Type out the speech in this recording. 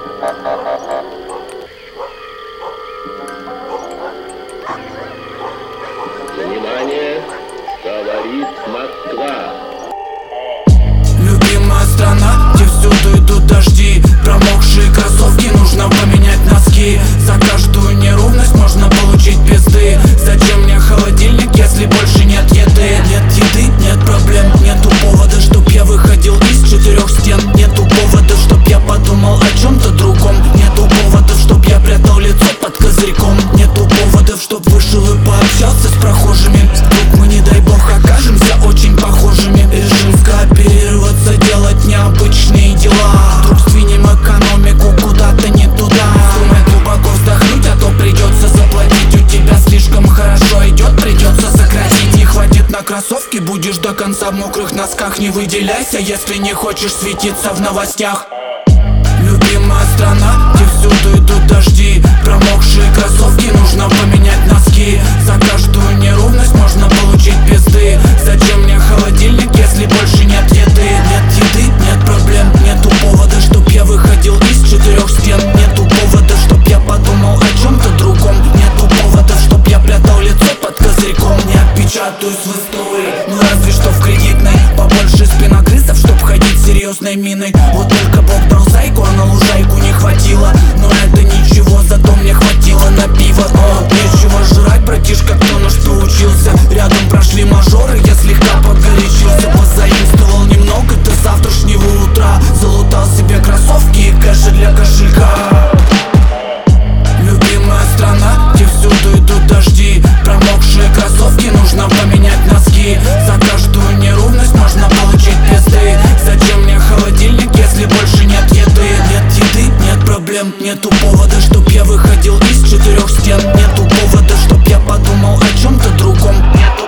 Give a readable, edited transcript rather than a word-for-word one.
Внимание, говорит Москва. Любимая страна, где всюду идут дожди. Промокшие кроссовки, нужно поменять носки. За каждую неровность можно получить пизды. Зачем мне холодильник, если больше нет еды? Нет еды, нет проблем, нету повода, чтоб я выходил из четырех стен. Нету повода, чтоб я подумал о чем-то другом. Нету поводов, чтоб я прятал лицо под козырьком. Нету поводов, чтоб вышел и пообщался с прохожими. Вдруг мы, не дай бог, окажемся очень похожими. Решим скооперироваться, делать необычные дела. Вдруг сдвинем экономику куда-то не туда. Думай глубоко вздохнуть, а то придется заплатить. У тебя слишком хорошо идет, придется сократить. Не хватит на кроссовки, будешь до конца в мокрых носках. Не выделяйся, если не хочешь светиться в новостях. Любимая страна, где всюду идут дожди. Промокшие кроссовки, нужно поменять носки. За каждую неровность можно получить пизды. Зачем мне холодильник, если больше нет еды? Нет еды, нет проблем, нету повода, чтоб я выходил из четырех стен. Нету повода, чтоб я подумал о чем-то другом. Нету повода, чтоб я прятал лицо под козырьком. Не отпечатаюсь в истории, ну разве что в кредитной. Побольше спиногрызов, чтоб ходить серьезной миной. Вот только Бог дал зайку, а на лужайку не хватило. Но это ничего, зато мне хватило на пиво. Нечего жрать, братишка, кто на что учился. Рядом прошли мажоры, я слегка погорячился. Позаимствовал немного до завтрашнего утра. Залутал себе кроссовки и кэши для кошелька. Любимая страна, где всюду идут дожди. Промокшие кроссовки, нужно поменять носки. За каждую неровность можно получить пизды. Зачем мне холодильник, если больше нет еды? Нет еды, нет проблем, нету повода, чтоб я выходил из четырех стен. Нету повода, чтоб я подумал о чем-то другом. Нету